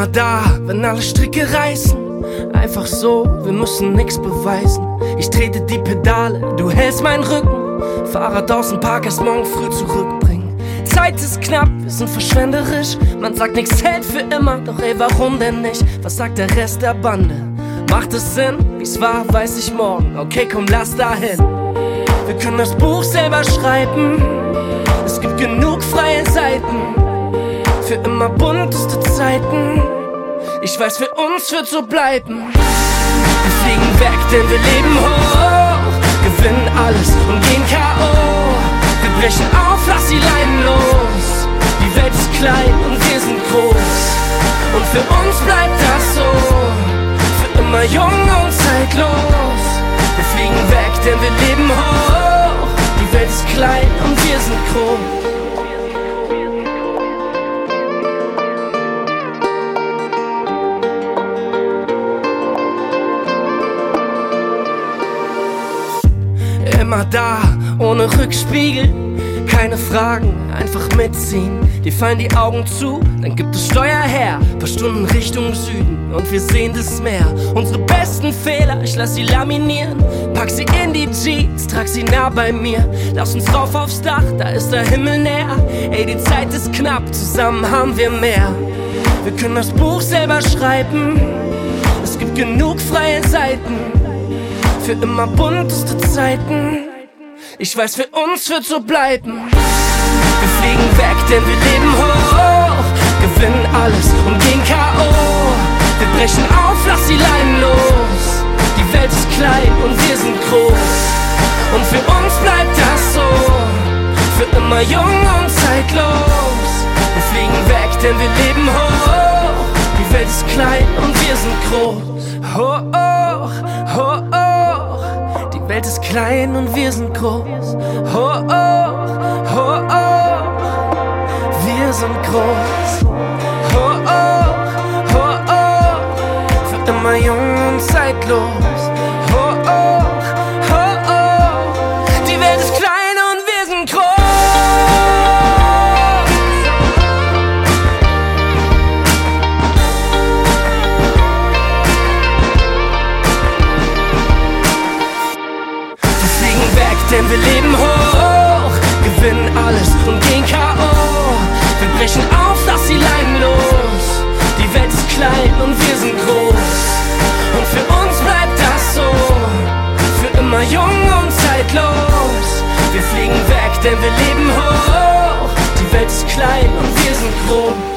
da, wenn alle Stricke reißen. Einfach so, wir müssen nix beweisen. Ich trete die Pedale, du hältst meinen Rücken. Fahrrad aus dem Park, erst morgen früh zurückbringen. Zeit ist knapp, wir sind verschwenderisch. Man sagt, nix hält für immer, doch ey, warum denn nicht? Was sagt der Rest der Bande? Macht es Sinn? Wie's war, weiß ich morgen. Okay, komm, lass dahin. Wir können das Buch selber schreiben. Es gibt genug freie Seiten. Für immer bunteste Zeiten. Ich weiß, für uns wird so bleiben. Wir fliegen weg, denn wir leben hoch. Gewinnen alles und gehen K.O. Wir brechen auf, lass die Leinen los. Die Welt ist klein und wir sind groß. Und für uns bleibt das so. Für immer jung und zeitlos. Wir fliegen weg, denn wir leben hoch. Die Welt ist klein und wir sind groß. Immer da, ohne Rückspiegel, keine Fragen, einfach mitziehen. Dir fallen die Augen zu, dann gibt es Steuer her. Paar Stunden Richtung Süden und wir sehen das Meer. Unsere besten Fehler, ich lass sie laminieren. Pack sie in die Jeans, trag sie nah bei mir. Lass uns rauf aufs Dach, da ist der Himmel näher. Ey, die Zeit ist knapp, zusammen haben wir mehr. Wir können das Buch selber schreiben. Es gibt genug freie Seiten. Für immer bunteste Zeiten. Ich weiß, für uns wird so bleiben. Wir fliegen weg, denn wir leben hoch. Gewinnen alles und gehen K.O. Wir brechen auf, lass die Leinen los. Die Welt ist klein und wir sind groß. Und für uns bleibt das so. Für immer jung und zeitlos. Wir fliegen weg, denn wir leben hoch. Die Welt ist klein und wir sind groß. Hoch, hoch, hoch. Die Welt ist klein und wir sind groß. Oh, oh, oh, oh. Wir sind groß. Oh, oh, oh, oh. Für immer jung und zeitlos. Oh, oh, oh, oh. Die Welt ist klein und wir sind groß. Denn wir leben hoch, gewinnen alles und gehen K.O. Wir brechen auf, lass die Leinen los. Die Welt ist klein und wir sind groß. Und für uns bleibt das so. Für immer jung und zeitlos. Wir fliegen weg, denn wir leben hoch. Die Welt ist klein und wir sind groß.